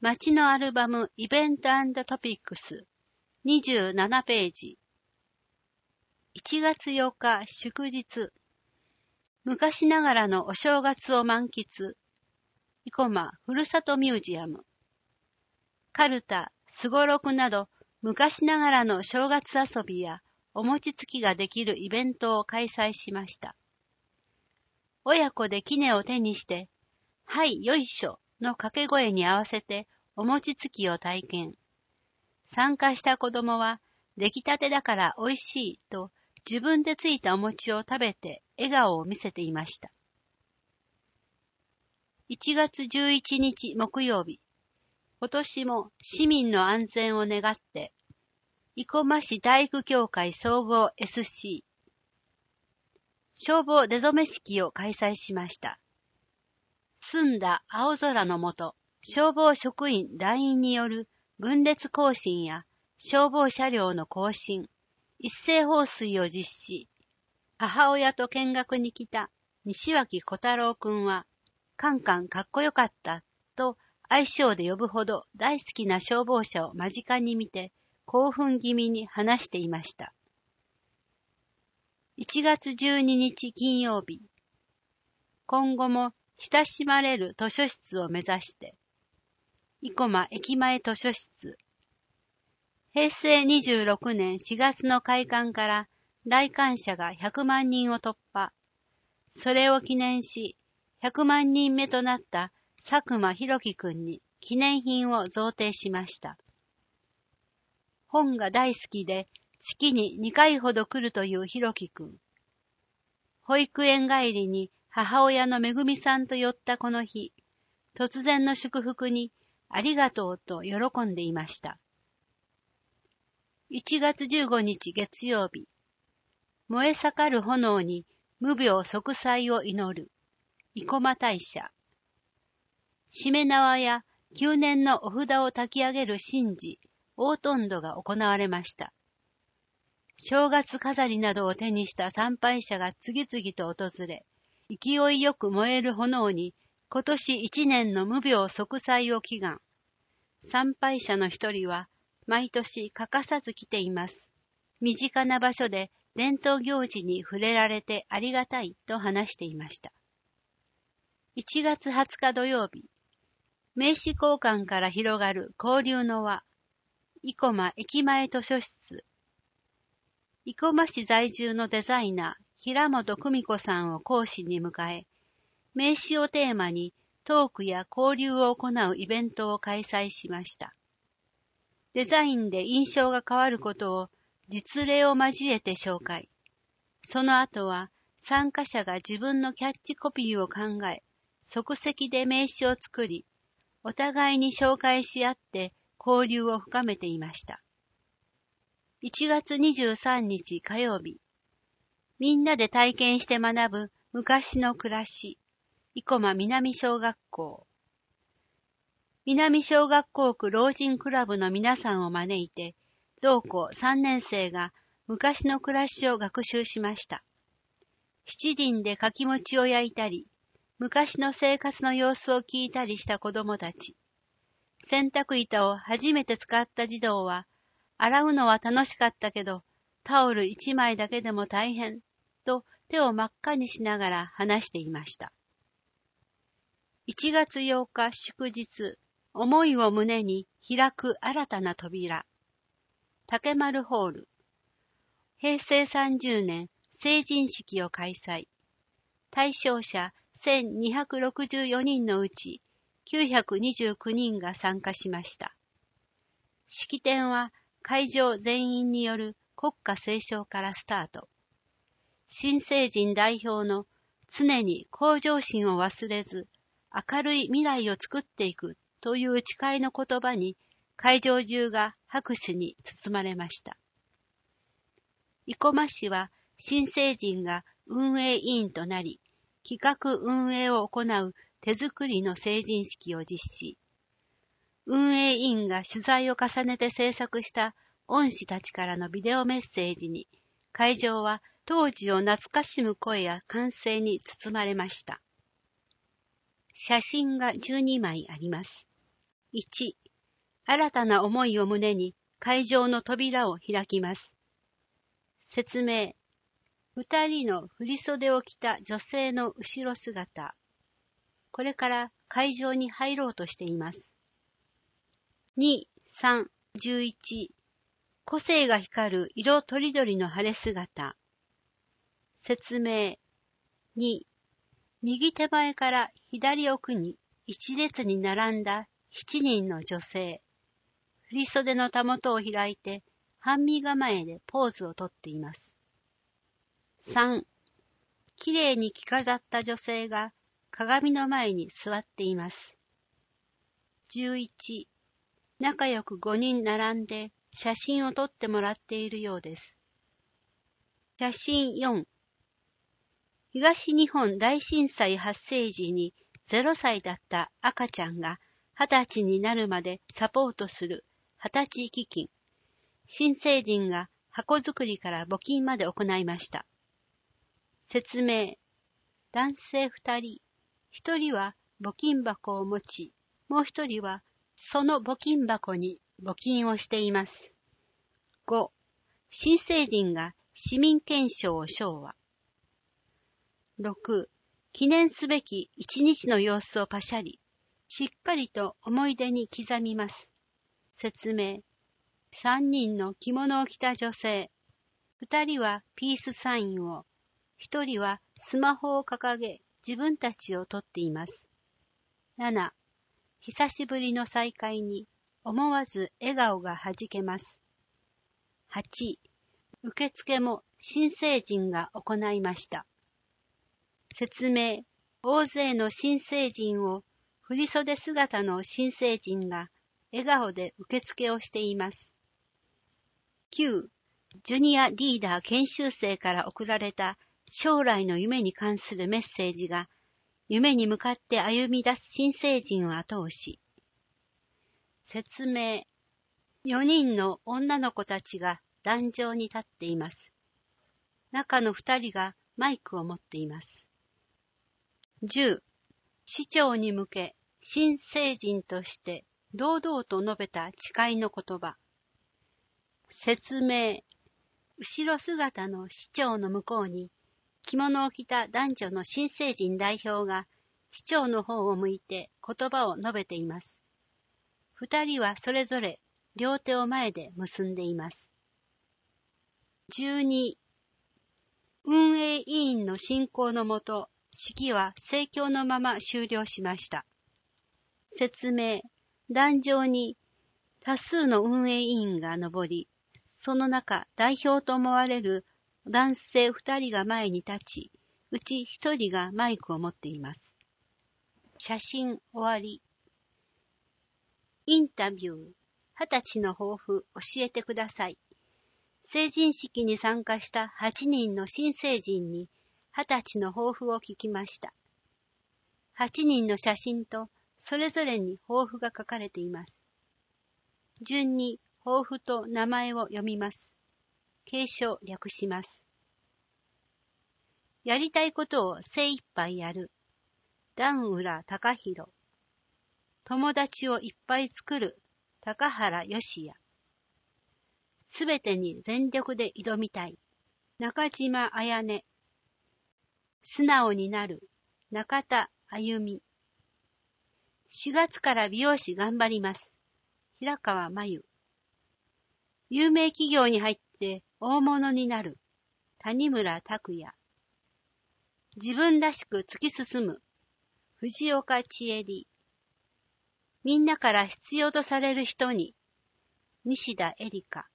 街のアルバムイベント&トピックス27ページ。1月8日祝日。昔ながらのお正月を満喫。生駒ふるさとミュージアム。カルタ、すごろくなど昔ながらの正月遊びやお餅つきができるイベントを開催しました。親子で杵を手にして、はいよいしょの掛け声に合わせてお餅つきを体験。参加した子供は出来たてだから美味しいと自分でついたお餅を食べて笑顔を見せていました。1月11日木曜日。今年も市民の安全を願って、生駒市体育協会総合 SC 消防出初め式を開催しました。澄んだ青空の下、消防職員団員による分列行進や消防車両の行進、一斉放水を実施。母親と見学に来た西脇小太郎くんは、カンカンかっこよかったと愛称で呼ぶほど大好きな消防車を間近に見て興奮気味に話していました。1月12日金曜日。今後も親しまれる図書室を目指して、生駒駅前図書室。平成26年4月の開館から来館者が100万人を突破。それを記念し、100万人目となった佐久間博樹くんに記念品を贈呈しました。本が大好きで月に2回ほど来るという博樹くん。保育園帰りに母親のめぐみさんと寄ったこの日、突然の祝福にありがとうと喜んでいました。1月15日月曜日。燃え盛る炎に無病息災を祈る。生駒大社。しめ縄や旧年のお札を焚き上げる神事、大トが行われました。正月飾りなどを手にした参拝者が次々と訪れ、勢いよく燃える炎に今年1年の無病息災を祈願。参拝者の一人は毎年欠かさず来ています。身近な場所で伝統行事に触れられてありがたいと話していました。1月20日土曜日。名刺交換から広がる交流の輪。生駒駅前図書室。生駒市在住のデザイナー、平本久美子さんを講師に迎え、名刺をテーマにトークや交流を行うイベントを開催しました。デザインで印象が変わることを実例を交えて紹介。その後は参加者が自分のキャッチコピーを考え、即席で名刺を作り、お互いに紹介し合って交流を深めていました。1月23日火曜日。みんなで体験して学ぶ昔の暮らし。生駒南小学校。南小学校区老人クラブの皆さんを招いて、同校3年生が昔の暮らしを学習しました。七輪でかき餅を焼いたり、昔の生活の様子を聞いたりした子供たち。洗濯板を初めて使った児童は、洗うのは楽しかったけど、タオル1枚だけでも大変、と手を真っ赤にしながら話していました。1月8日祝日。思いを胸に開く新たな扉。竹丸ホール。平成30年成人式を開催。対象者1264人のうち929人が参加しました。式典は会場全員による国歌斉唱からスタート。新成人代表の常に向上心を忘れず明るい未来を作っていくという誓いの言葉に会場中が拍手に包まれました。生駒市は新成人が運営委員となり、企画運営を行う手作りの成人式を実施。運営委員が取材を重ねて制作した恩師たちからのビデオメッセージに、会場は当時を懐かしむ声や歓声に包まれました。写真が12枚あります。 1、新たな思いを胸に会場の扉を開きます。説明。2人の振袖を着た女性の後ろ姿。これから会場に入ろうとしています。2、3、11、個性が光る色とりどりの晴れ姿。説明。2、右手前から左奥に一列に並んだ7人の女性。振袖のたもとを開いて半身構えでポーズをとっています。3、きれいに着飾った女性が鏡の前に座っています。11、仲良く5人並んで写真を撮ってもらっているようです。写真4、東日本大震災発生時に0歳だった赤ちゃんが20歳になるまでサポートする20歳基金。新成人が箱作りから募金まで行いました。説明。男性2人。1人は募金箱を持ち、もう1人はその募金箱に募金をしています。5、新成人が市民憲章を唱和。6、記念すべき一日の様子をパシャリ、しっかりと思い出に刻みます。説明。3人の着物を着た女性。2人はピースサインを、1人はスマホを掲げ自分たちを撮っています。7、久しぶりの再会に思わず笑顔がはじけます。8、受付も新成人が行いました。説明。大勢の新成人を振袖姿の新成人が笑顔で受付をしています。9、ジュニアリーダー研修生から送られた将来の夢に関するメッセージが夢に向かって歩み出す新成人を後押し。説明。4人の女の子たちが壇上に立っています。中の2人がマイクを持っています。10、市長に向け新成人として堂々と述べた誓いの言葉。説明。後ろ姿の市長の向こうに着物を着た男女の新成人代表が市長の方を向いて言葉を述べています。2人はそれぞれ両手を前で結んでいます。12、運営委員の進行のもと、式は盛況のまま終了しました。説明。壇上に多数の運営委員が上り、その中代表と思われる男性2人が前に立ち、うち1人がマイクを持っています。写真終わり。インタビュー。20歳の抱負教えてください。成人式に参加した8人の新成人に20歳の抱負を聞きました。8人の写真とそれぞれに抱負が書かれています。順に抱負と名前を読みます。継承略します。やりたいことを精一杯やる。段浦貴弘。友達をいっぱい作る。高原義也。すべてに全力で挑みたい。中島彩音。素直になる。中田あゆみ。4月から美容師頑張ります。平川真由。有名企業に入って大物になる。谷村拓也。自分らしく突き進む。藤岡千恵里。みんなから必要とされる人に。西田絵里香。